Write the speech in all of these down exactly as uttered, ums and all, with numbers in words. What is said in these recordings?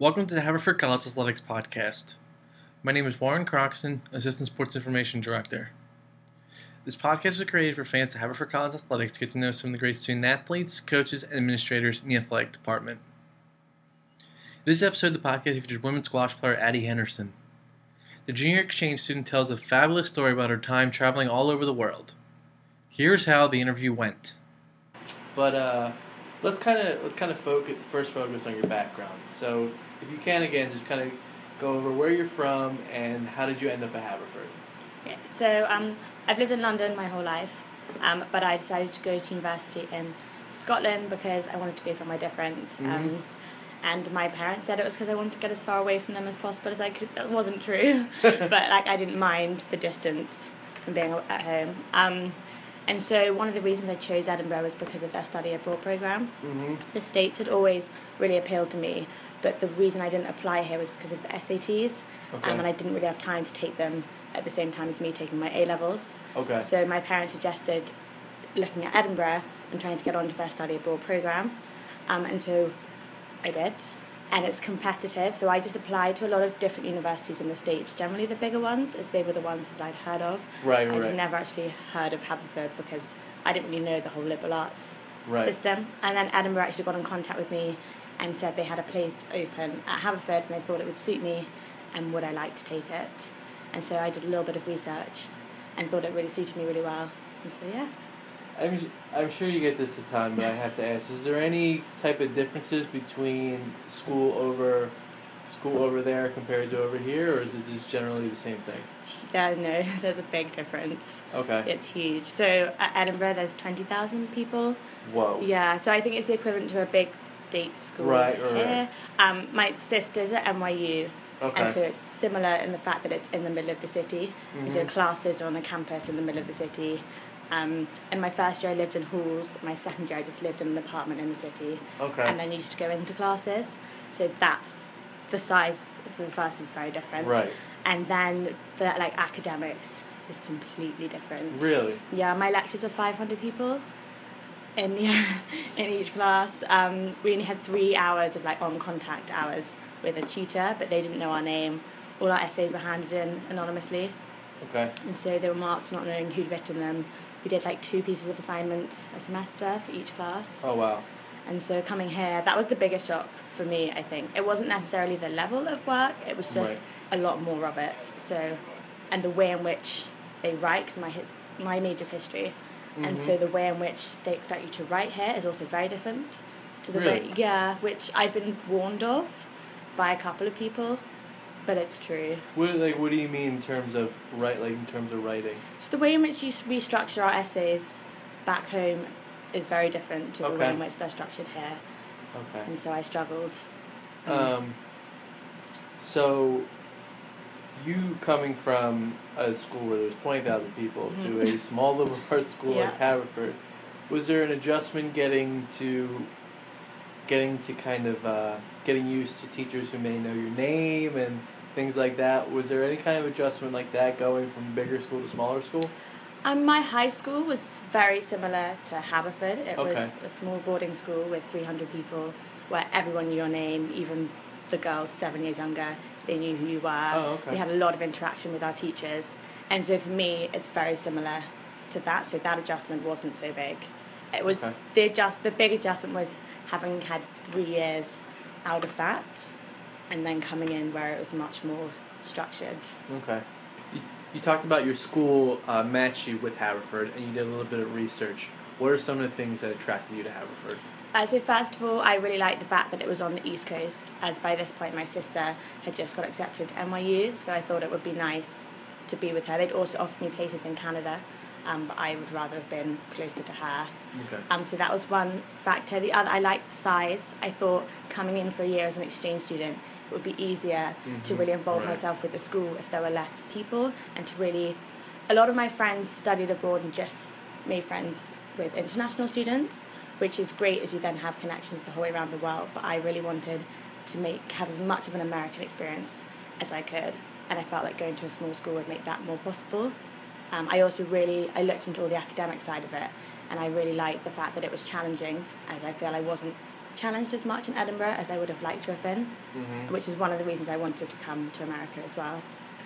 Welcome to the Haverford College Athletics Podcast. My name is Warren Croxton, Assistant Sports Information Director. This podcast was created for fans of Haverford College Athletics to get to know some of the great student athletes, coaches, and administrators in the athletic department. This episode of the podcast features women's squash player Addie Henderson. The junior exchange student tells a fabulous story about her time traveling all over the world. Here's how the interview went. But uh, let's kind of let's kind of focus first focus on your background. So, if you can again, just kind of go over where you're from and how did you end up at Haverford. Yeah, so um, I've lived in London my whole life, um, but I decided to go to university in Scotland because I wanted to go somewhere different. Mm-hmm. Um, and my parents said it was because I wanted to get as far away from them as possible as I could. That wasn't true, but like I didn't mind the distance from being at home. Um, and so one of the reasons I chose Edinburgh was because of their study abroad program. Mm-hmm. The States had always really appealed to me, but the reason I didn't apply here was because of the S A Ts, Okay. um, and I didn't really have time to take them at the same time as me taking my A-levels. Okay. So my parents suggested looking at Edinburgh and trying to get onto their study abroad program, um, and so I did. And it's competitive, so I just applied to a lot of different universities in the States, generally the bigger ones, as they were the ones that I'd heard of. Right, right, I'd right. never actually heard of Haverford because I didn't really know the whole liberal arts Right. system. And then Edinburgh actually got in contact with me and said they had a place open at Haverford and they thought it would suit me and would I like to take it. And so I did a little bit of research and thought it really suited me really well. And so, yeah. I'm, I'm sure you get this a ton, but I have to ask, is there any type of differences between school over school over there compared to over here, or is it just generally the same thing? Yeah, no, there's a big difference. Okay. It's huge. So at Edinburgh, there's twenty thousand people. Whoa. Yeah, so I think it's the equivalent to a big state school Right, right, here. Um, my sister's at N Y U. Okay. And so it's similar in the fact that it's in the middle of the city. Mm-hmm. So classes are on the campus in the middle of the city. Um, in my first year I lived in halls. My second year I just lived in an apartment in the city. Okay. And then used to go into classes. So that's, the size for the first is very different. Right. And then the like academics is completely different. Really? Yeah, my lectures were five hundred people in yeah, in each class. Um, we only had three hours of like on contact hours with a tutor, but they didn't know our name. All our essays were handed in anonymously, Okay. and so they were marked not knowing who'd written them. We did like two pieces of assignments a semester for each class. Oh, wow. And so coming here, that was the biggest shock for me, I think. It wasn't necessarily the level of work, it was just Right. a lot more of it. So, and the way in which they write, because my, hi- my major's history, and so the way in which they expect you to write here is also very different to the Really? way, yeah, which I've been warned of by a couple of people, but it's true. What, like, what do you mean in terms of write, like in terms of writing? So the way in which you s- we structure our essays back home is very different to the way Okay. in which they're structured here, Okay. and so I struggled. Um, so, you coming from a school where there was twenty thousand people to a small liberal arts school Yeah. like Haverford, was there an adjustment getting to, getting to kind of, uh, getting used to teachers who may know your name and things like that? Was there any kind of adjustment like that going from bigger school to smaller school? Um, my high school was very similar to Haverford. It was Okay. a small boarding school with three hundred people where everyone knew your name, even the girls seven years younger, they knew who you were. Oh, okay. We had a lot of interaction with our teachers. And so for me, it's very similar to that. So that adjustment wasn't so big. It was Okay. the adjust. The big adjustment was having had three years out of that and then coming in where it was much more structured. Okay. You, you talked about your school uh, matched you with Haverford, and you did a little bit of research. What are some of the things that attracted you to Haverford? Uh, so first of all, I really liked the fact that it was on the East Coast, as by this point my sister had just got accepted to N Y U, so I thought it would be nice to be with her. They'd also offered me places in Canada, um, but I would rather have been closer to her. Okay. Um, so that was one factor. The other, I liked the size. I thought coming in for a year as an exchange student, it would be easier to Mhm, really involve right. myself with the school if there were less people, and to really, a lot of my friends studied abroad and just made friends with international students, which is great as you then have connections the whole way around the world, but I really wanted to make have as much of an American experience as I could, and I felt like going to a small school would make that more possible. Um, I also really, I looked into all the academic side of it, and I really liked the fact that it was challenging, as I feel I wasn't challenged as much in Edinburgh as I would have liked to have been, mm-hmm. which is one of the reasons I wanted to come to America as well.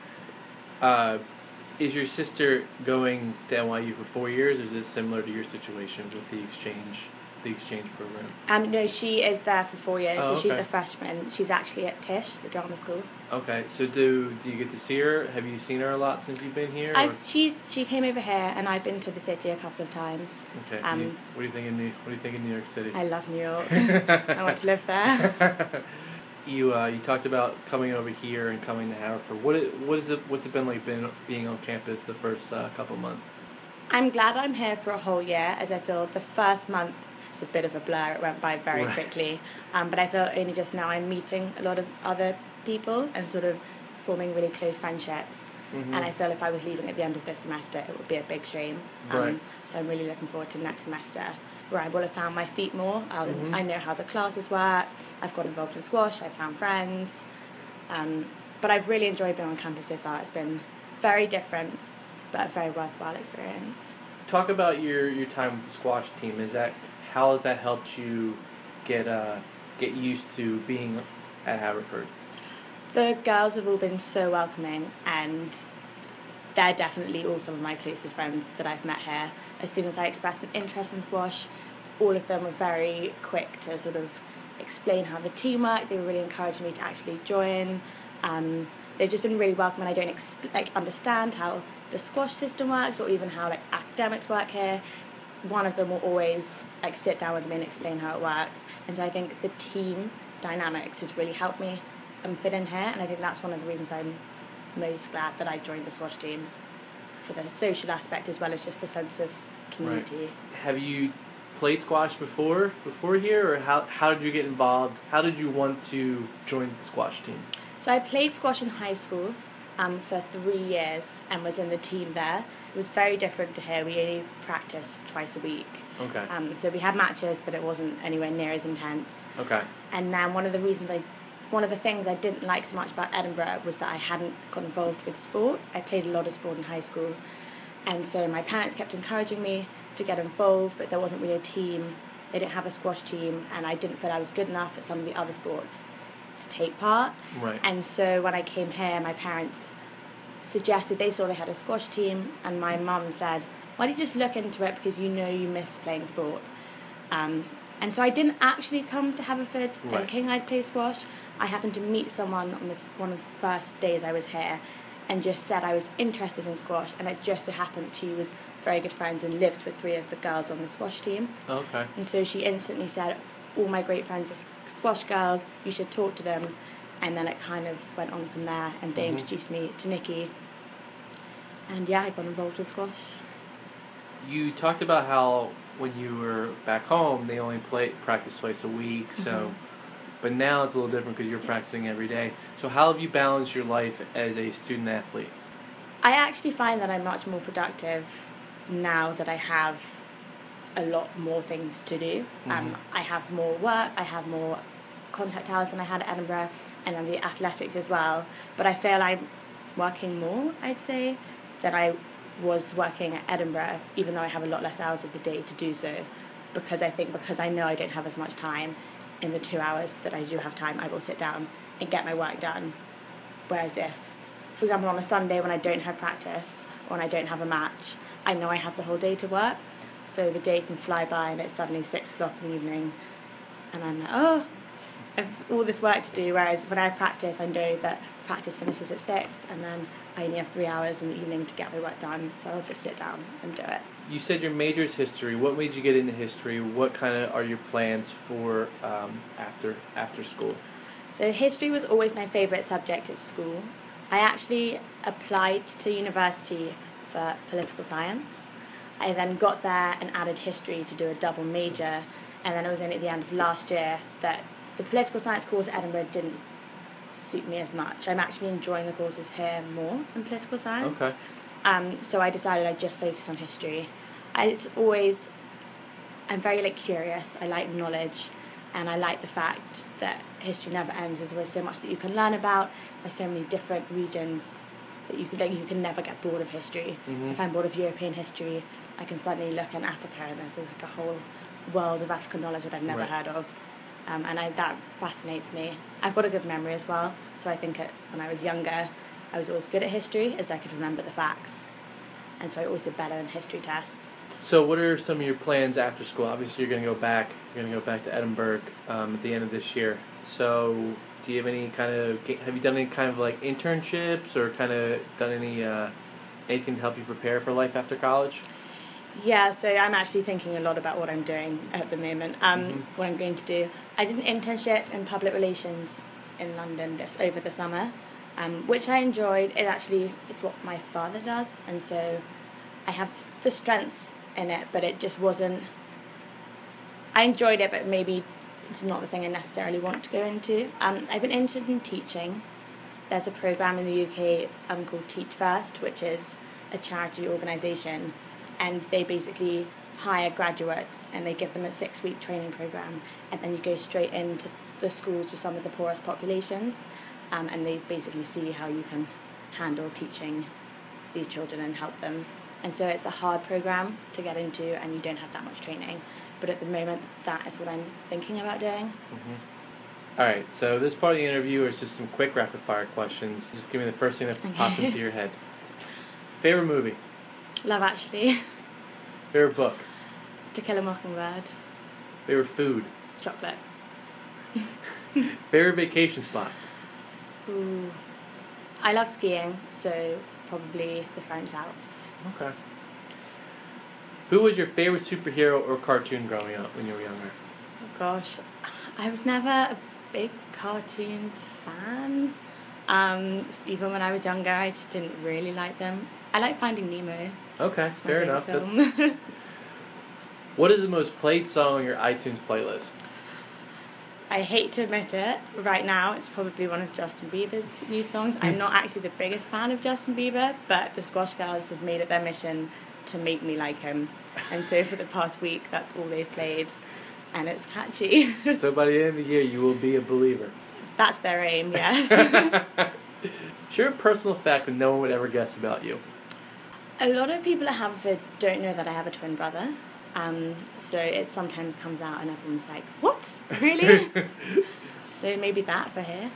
Uh, is your sister going to N Y U for four years, or is it similar to your situation with the exchange the exchange program? Um, no, she is there for four years, oh, so she's okay. a freshman. She's actually at Tisch, the drama school. Okay, so do do you get to see her? Have you seen her a lot since you've been here? I've she's she came over here, and I've been to the city a couple of times. Okay. Um, you, what do you think in New What do you think in New York City? I love New York. I want to live there. You uh, you talked about coming over here and coming to Haverford. What it, what is it? What's it been like been being on campus the first uh, couple months? I'm glad I'm here for a whole year, as I feel the first month is a bit of a blur. It went by very right. quickly, um, but I feel only just now I'm meeting a lot of other people and sort of forming really close friendships. Mm-hmm. And I feel if I was leaving at the end of this semester, it would be a big shame. Um, right. So I'm really looking forward to next semester, where I will have found my feet more. I'll, mm-hmm. I know how the classes work. I've got involved in squash. I've found friends. Um, but I've really enjoyed being on campus so far. It's been very different, but a very worthwhile experience. Talk about your, your time with the squash team. Is that how has that helped you get uh get used to being at Haverford? The girls have all been so welcoming, and they're definitely all some of my closest friends that I've met here. As soon as I expressed an interest in squash, all of them were very quick to sort of explain how the team worked. They were really encouraging me to actually join. Um, they've just been really welcoming. I don't exp- like understand how the squash system works or even how like academics work here. One of them will always like sit down with me and explain how it works. And so I think the team dynamics has really helped me um, fit in here. And I think that's one of the reasons I'm most glad that I joined the squash team, for the social aspect as well as just the sense of community. Right. Have you played squash before before here, or how how did you get involved? How did you want to join the squash team? So I played squash in high school um, for three years and was in the team there. It was very different to here. We only practiced twice a week. Okay. Um, so we had matches, but it wasn't anywhere near as intense. Okay. And then one of the reasons I, one of the things I didn't like so much about Edinburgh was that I hadn't got involved with sport. I played a lot of sport in high school, and so my parents kept encouraging me to get involved, but there wasn't really a team. They didn't have a squash team, and I didn't feel I was good enough at some of the other sports to take part. Right. And so when I came here, my parents suggested, they saw they had a squash team, and my mum said, why don't you just look into it, because you know you miss playing sport. Um, and so I didn't actually come to Haverford right. thinking I'd play squash. I happened to meet someone on the one of the first days I was here and just said I was interested in squash, and it just so happened she was very good friends and lives with three of the girls on the squash team. Okay. And so she instantly said, all my great friends are squash girls, you should talk to them. And then it kind of went on from there, and they mm-hmm. introduced me to Nikki. And yeah, I got involved with squash. You talked about how when you were back home, they only play practice twice a week. So, mm-hmm. but now it's a little different because you're practicing every day. So how have you balanced your life as a student athlete? I actually find that I'm much more productive now that I have a lot more things to do. Mm-hmm. Um, I have more work, I have more contact hours than I had at Edinburgh, and then the athletics as well. But I feel I'm working more, I'd say, than I was working at Edinburgh, even though I have a lot less hours of the day to do so, because I think because I know I don't have as much time in the two hours that I do have time, I will sit down and get my work done. Whereas if, for example, on a Sunday when I don't have practice or when I don't have a match, I know I have the whole day to work, so the day can fly by and it's suddenly six o'clock in the evening and I'm like, oh, I've all this work to do. Whereas when I practice, I know that practice finishes at six, and then I only have three hours in the evening to get my work done, so I'll just sit down and do it. You said your major is history. What made you get into history? What kind of are your plans for um, after after school? So history was always my favourite subject at school. I actually applied to university for political science. I then got there and added history to do a double major, and then it was only at the end of last year that the political science course at Edinburgh didn't suit me as much. I'm actually enjoying the courses here more than political science. Okay. Um, so I decided I'd just focus on history. I, it's always, I'm very like curious. I like knowledge, and I like the fact that history never ends. There's always so much that you can learn about. There's so many different regions that you can like, you can never get bored of history. Mm-hmm. If I'm bored of European history, I can suddenly look in Africa, and there's like a whole world of African knowledge that I've never right. heard of. Um, and I, that fascinates me. I've got a good memory as well, so I think it, when I was younger, I was always good at history as I could remember the facts. And so I always did better in history tests. So what are some of your plans after school? Obviously, you're going to go back. You're going to go back to Edinburgh um, at the end of this year. So do you have any kind of, have you done any kind of like internships or kind of done any uh, anything to help you prepare for life after college? Yeah, so I'm actually thinking a lot about what I'm doing at the moment, um, Mm-hmm. what I'm going to do. I did an internship in public relations in London this over the summer, um, which I enjoyed. It actually is what my father does, and so I have the strengths in it, but it just wasn't... I enjoyed it, but maybe it's not the thing I necessarily want to go into. Um, I've been interested in teaching. There's a programme in the U K um, called Teach First, which is a charity organisation, and they basically hire graduates and they give them a six-week training programme, and then you go straight into the schools with some of the poorest populations, um, and they basically see how you can handle teaching these children and help them. And so it's a hard programme to get into, and you don't have that much training. But at the moment, that is what I'm thinking about doing. Mm-hmm. All right, so this part of the interview is just some quick rapid-fire questions. Just give me the first thing that Okay. pops into your head. Favorite movie? Love Actually. Favorite book? To Kill a Mockingbird. Favorite food? Chocolate. Favorite vacation spot? Ooh. I love skiing, so probably the French Alps. Okay. Who was your favorite superhero or cartoon growing up when you were younger? Oh gosh, I was never a big cartoons fan. Um, even when I was younger, I just didn't really like them. I like Finding Nemo. Okay, It's my fair favourite enough. film. That- what is the most played song on your iTunes playlist? I hate to admit it, right now it's probably one of Justin Bieber's new songs. I'm not actually the biggest fan of Justin Bieber, but the Squash Girls have made it their mission to make me like him. And so for the past week, that's all they've played, and it's catchy. So by the end of the year, you will be a believer. That's their aim, yes. Share a personal fact that no one would ever guess about you. A lot of people at Haverford don't know that I have a twin brother. Um, so it sometimes comes out and everyone's like, what? Really? So maybe that for here.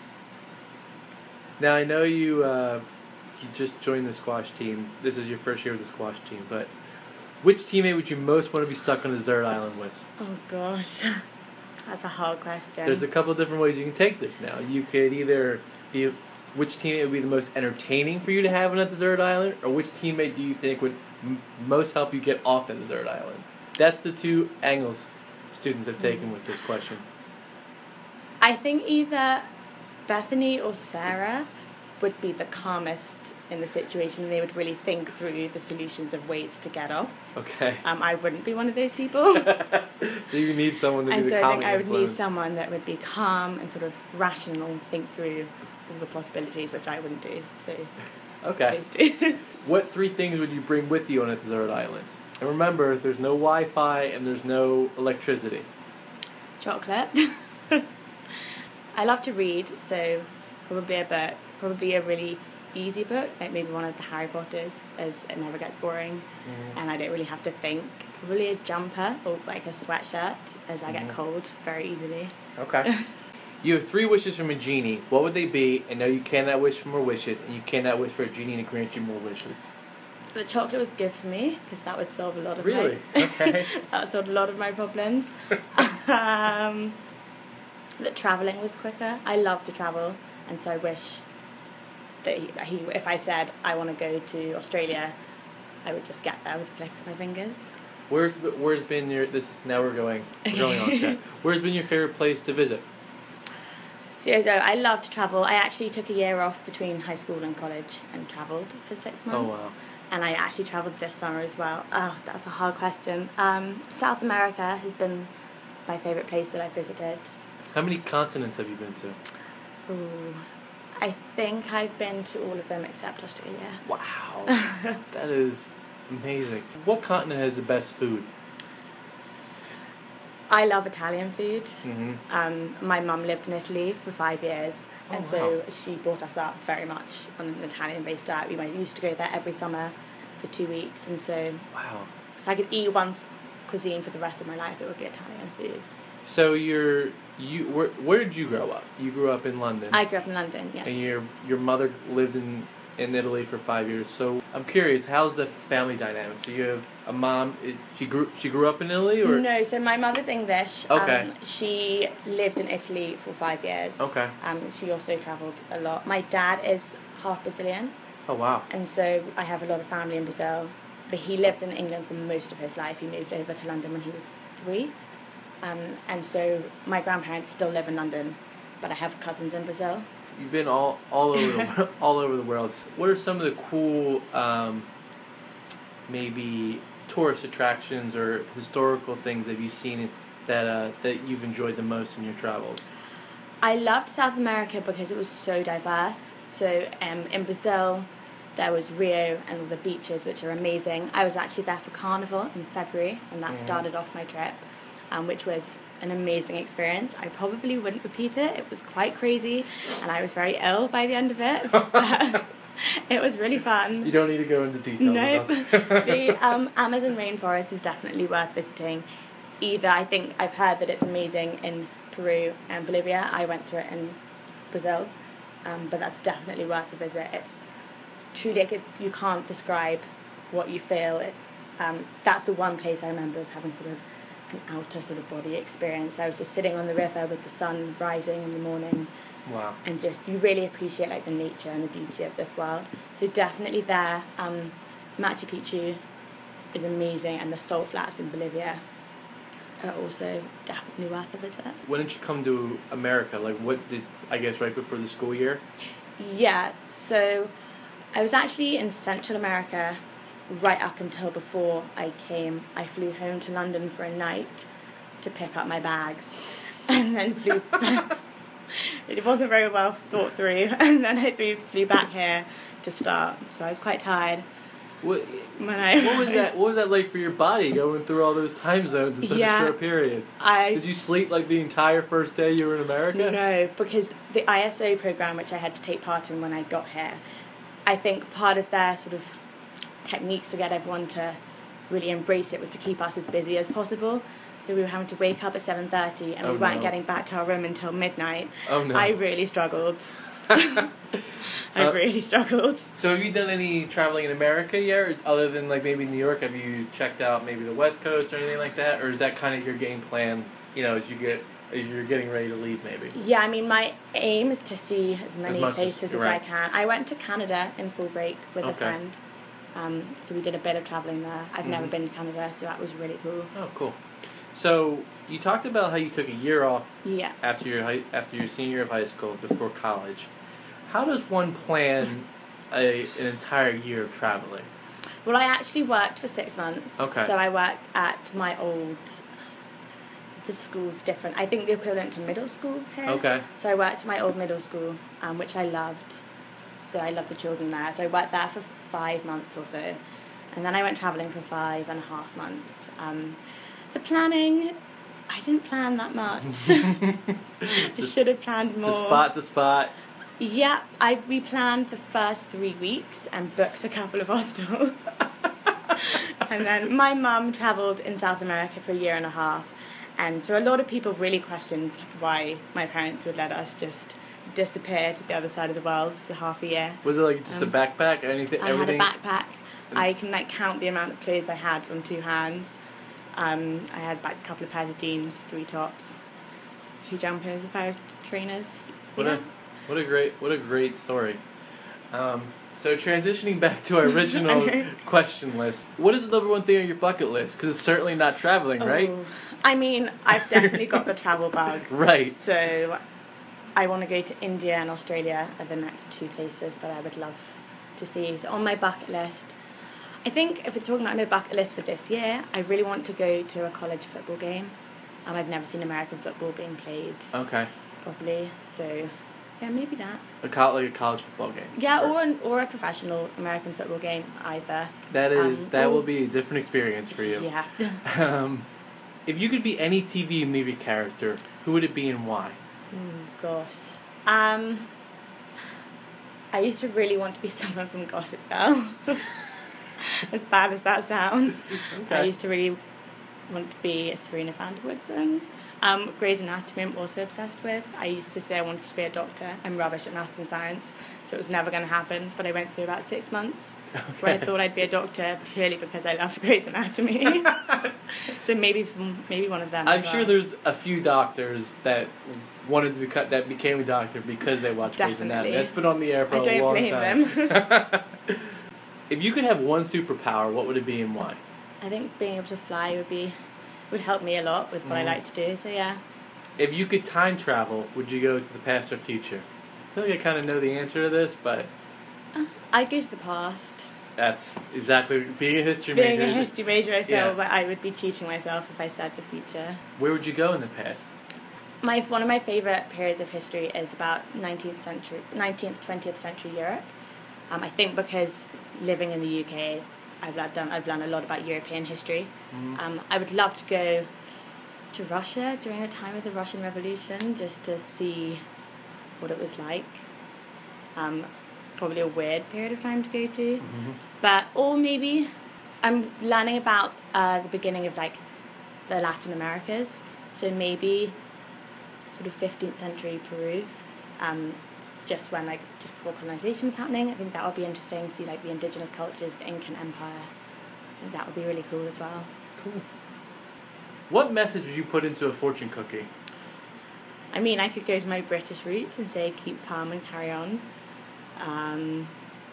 Now, I know you uh, you just joined the squash team. This is your first year with the squash team, but which teammate would you most want to be stuck on a desert island with? Oh gosh, that's a hard question. There's a couple of different ways you can take this now. You could either be, which teammate would be the most entertaining for you to have on a desert island, or which teammate do you think would m- most help you get off the desert island? That's the two angles students have taken with this question. I think either Bethany or Sarah would be the calmest in the situation. They would really think through the solutions of ways to get off. Okay. Um, I wouldn't be one of those people. So you need someone to And be so the I calming think I would need influence. someone that would be calm and sort of rational, think through all the possibilities, which I wouldn't do. So Okay. those two. What three things would you bring with you on a desert island? And remember, there's no Wi-Fi and there's no electricity. Chocolate. I love to read, so probably a book, probably a really easy book, like maybe one of the Harry Potters, as it never gets boring, Mm-hmm. and I don't really have to think. Probably a jumper or like a sweatshirt, as I get Mhm. cold very easily. Okay. You have three wishes from a genie. What would they be? And no, you cannot wish for more wishes, and you cannot wish for a genie to grant you more wishes. The chocolate was good for me because that would solve a lot of Really? my Okay. that would solve a lot of my problems. um, that traveling was quicker. I love to travel, and so I wish that he, he if I said I want to go to Australia, I would just get there with a click of my fingers. Where's where's been your this is now we're going we're going on Okay. track. Where's been your favorite place to visit? So, so I love to travel. I actually took a year off between high school and college and travelled for six months. Oh wow. And I actually travelled this summer as well. Oh, that's a hard question. Um, South America has been my favourite place that I've visited. How many continents have you been to? Ooh, I think I've been to all of them except Australia. Wow. That is amazing. What continent has the best food? I love Italian food. Mm-hmm. Um, my mum lived in Italy for five years, Oh, and so wow. she brought us up very much on an Italian-based diet. We went, used to go there every summer for two weeks, and so Wow. if I could eat one f- cuisine for the rest of my life, it would be Italian food. So you're you where where did you grow up? You grew up in London. I grew up in London, yes. And your your mother lived in in Italy for five years. So I'm curious, how's the family dynamic? So you have a mom. It, she grew she grew up in Italy, or No, so my mother's English. Okay. Um, she lived in Italy for five years. Okay. Um, she also travelled a lot. My dad is half Brazilian. Oh wow. And so I have a lot of family in Brazil. But he lived in England for most of his life. He moved over to London when he was three. Um, and so my grandparents still live in London, but I have cousins in Brazil. You've been all, all over the all over the world. What are some of the cool, um, maybe tourist attractions or historical things that you've seen that uh, that you've enjoyed the most in your travels? I loved South America because it was so diverse. So um, in Brazil, there was Rio and all the beaches, which are amazing. I was actually there for Carnival in February, and that mm-hmm. started off my trip, um, which was an amazing experience. I probably wouldn't repeat it. It was quite crazy, and I was very ill by the end of it. It was really fun. You don't need to go into detail. Nope. The um, Amazon rainforest is definitely worth visiting. Either, I think I've heard that it's amazing in Peru and Bolivia. I went to it in Brazil, um, but that's definitely worth a visit. It's truly, like, you can't describe what you feel. It, um, that's the one place I remember as having sort of an outer sort of body experience. I was just sitting on the river with the sun rising in the morning. Wow. And just, you really appreciate like the nature and the beauty of this world. So definitely there. Um, Machu Picchu is amazing, and the salt flats in Bolivia are also definitely worth a visit. When did you come to America? Like, what did, I guess, right before the school year? Yeah, so I was actually in Central America right up until before I came. I flew home to London for a night to pick up my bags, and then flew back. It wasn't very well thought through, and then I flew, flew back here to start, so I was quite tired. What, when I what was that? What was that like for your body, going through all those time zones in such yeah, a short period? I, Did you sleep like the entire first day you were in America? No, because the I S O program, which I had to take part in when I got here, I think part of their sort of techniques to get everyone to really embrace it was to keep us as busy as possible. So we were having to wake up at seven thirty, and oh, we weren't no. getting back to our room until midnight. Oh no! I really struggled. I uh, really struggled. So have you done any traveling in America yet, or other than like maybe New York? Have you checked out maybe the West Coast or anything like that, or is that kind of your game plan? You know, as you get as you're getting ready to leave, maybe. Yeah, I mean, my aim is to see as many as places as, as right. I can. I went to Canada in full break with okay. a friend, um, so we did a bit of traveling there. I've mm-hmm. never been to Canada, so that was really cool. Oh, cool. So you talked about how you took a year off yeah. after your high, after your senior year of high school before college. How does one plan a an entire year of traveling? Well, I actually worked for six months. Okay. So I worked at my old. The school's different. I think the equivalent to middle school here. Okay. So I worked at my old middle school, um, which I loved. So I loved the children there. So I worked there for five months or so, and then I went travelling for five and a half months. Um, the planning, I didn't plan that much. I should have planned more. Just spot to spot. Yeah, I we planned the first three weeks and booked a couple of hostels. And then my mum travelled in South America for a year and a half, and so a lot of people really questioned why my parents would let us just disappear to the other side of the world for half a year. Was it like just um, a backpack? Anything? I everything? had a backpack. I can like count the amount of clothes I had on two hands. Um, I had like a couple of pairs of jeans, three tops, two jumpers, a pair of trainers. What yeah. a what a great what a great story. Um, so transitioning back to our original question list, what is the number one thing on your bucket list? Because it's certainly not traveling, oh, right? I mean, I've definitely got the travel bug. Right. So I want to go to India and Australia are the next two places that I would love to see. So on my bucket list, I think if we're talking about my bucket list for this year, I really want to go to a college football game. Um, I've never seen American football being played okay. properly, so yeah, maybe that. A co- like a college football game. Yeah, or an, or a professional American football game, either. That is um, that or, will be a different experience for you. Yeah. um, if you could be any T V movie character, who would it be and why? Oh gosh. Um, I used to really want to be someone from Gossip Girl. As bad as that sounds. Okay. I used to really want to be Serena van der Woodsen. Um, Grey's Anatomy I'm also obsessed with. I used to say I wanted to be a doctor. I'm rubbish at maths and science, so it was never going to happen. But I went through about six months okay. where I thought I'd be a doctor purely because I loved Grey's Anatomy. So maybe maybe one of them. I'm well. sure there's a few doctors that wanted to be cut that became a doctor because they watched Grey's Anatomy. That's been on the air for I a long time. I don't blame them. If you could have one superpower, what would it be and why? I think being able to fly would be would help me a lot with what mm. I like to do. So yeah. If you could time travel, would you go to the past or future? I feel like I kind of know the answer to this, but uh, I'd go to the past. That's exactly being a history being major. Being a history major, I feel yeah. that I would be cheating myself if I said the future. Where would you go in the past? My one of my favourite periods of history is about nineteenth century, nineteenth, twentieth century Europe. Um, I think because living in the U K, I've done I've learned a lot about European history. Mm. Um, I would love to go to Russia during the time of the Russian Revolution just to see what it was like. Um, probably a weird period of time to go to, mm-hmm. but or maybe I'm learning about uh, the beginning of like the Latin Americas. So maybe sort of fifteenth century Peru. Um, just when like just before colonization was happening. I think that would be interesting to see like the indigenous cultures, the Incan Empire. I think that would be really cool as well. Cool. What message would you put into a fortune cookie? I mean, I could go to my British roots and say keep calm and carry on. Um,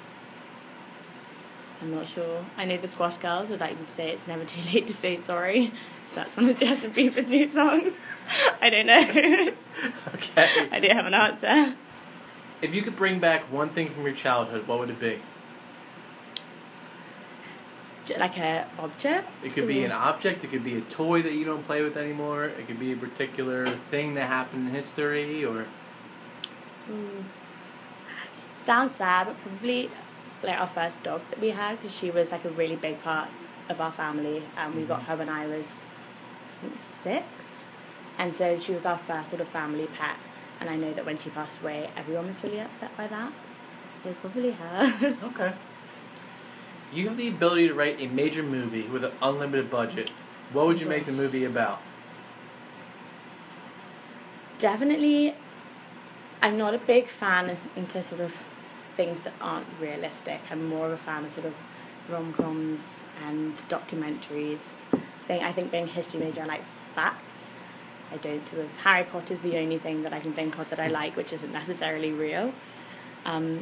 I'm not sure. I know the Squash Girls would like to say it's never too late to say sorry. So that's one of Justin Bieber's new songs. I don't know. Okay. I don't have an answer. If you could bring back one thing from your childhood, what would it be? Like a object? It could be an object, it could be a toy that you don't play with anymore, it could be a particular thing that happened in history, or... Mm. Sounds sad, but probably like our first dog that we had, because she was like a really big part of our family, and we mm-hmm. got her when I was, I think, six, and so she was our first sort of family pet. And I know that when she passed away, everyone was really upset by that. So probably her. Okay. You have the ability to write a major movie with an unlimited budget. What would you make the movie about? Definitely, I'm not a big fan into sort of things that aren't realistic. I'm more of a fan of sort of rom-coms and documentaries. I think being a history major, I like facts. I don't sort of... Harry Potter's the only thing that I can think of that I like, which isn't necessarily real. Um,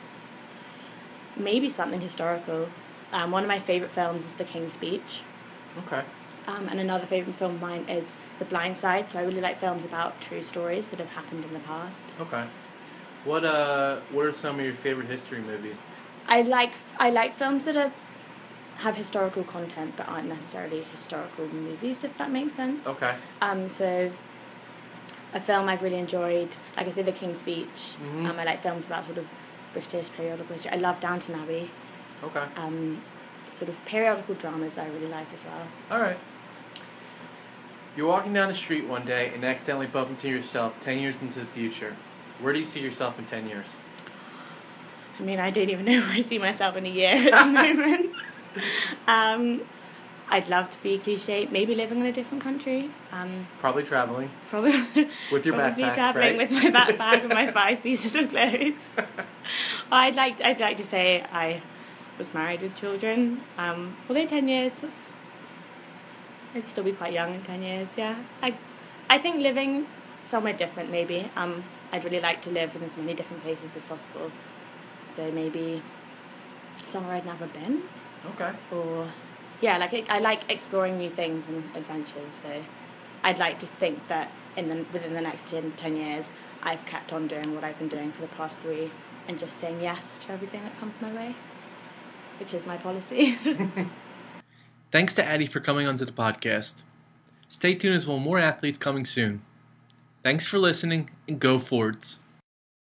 maybe something historical. Um, one of my favourite films is The King's Speech. Okay. Um, and another favourite film of mine is The Blind Side. So I really like films about true stories that have happened in the past. Okay. What uh? What are some of your favourite history movies? I like I like films that are have historical content but aren't necessarily historical movies, if that makes sense. Okay. Um, so a film I've really enjoyed, like I said, The King's Speech. Mm-hmm. Um, I like films about sort of British periodical history. I love Downton Abbey. Okay. Um, sort of periodical dramas I really like as well. All right. You're walking down the street one day and accidentally bump into yourself ten years into the future. Where do you see yourself in ten years? I mean, I don't even know where I see myself in a year at the moment. Um, I'd love to be cliche, maybe living in a different country. Um, probably traveling. Probably with your probably backpack, traveling right? with my backpack and my five pieces of clothes. I'd like I'd like to say I was married with children. Um, although ten years, that's, I'd still be quite young in ten years. Yeah, I I think living somewhere different maybe. Um, I'd really like to live in as many different places as possible. So maybe somewhere I'd never been. Okay. Or, yeah, like I like exploring new things and adventures. So, I'd like to think that in the within the next ten, ten years, I've kept on doing what I've been doing for the past three, and just saying yes to everything that comes my way, which is my policy. Thanks to Addie for coming onto the podcast. Stay tuned as well, more athletes coming soon. Thanks for listening, and go Fords.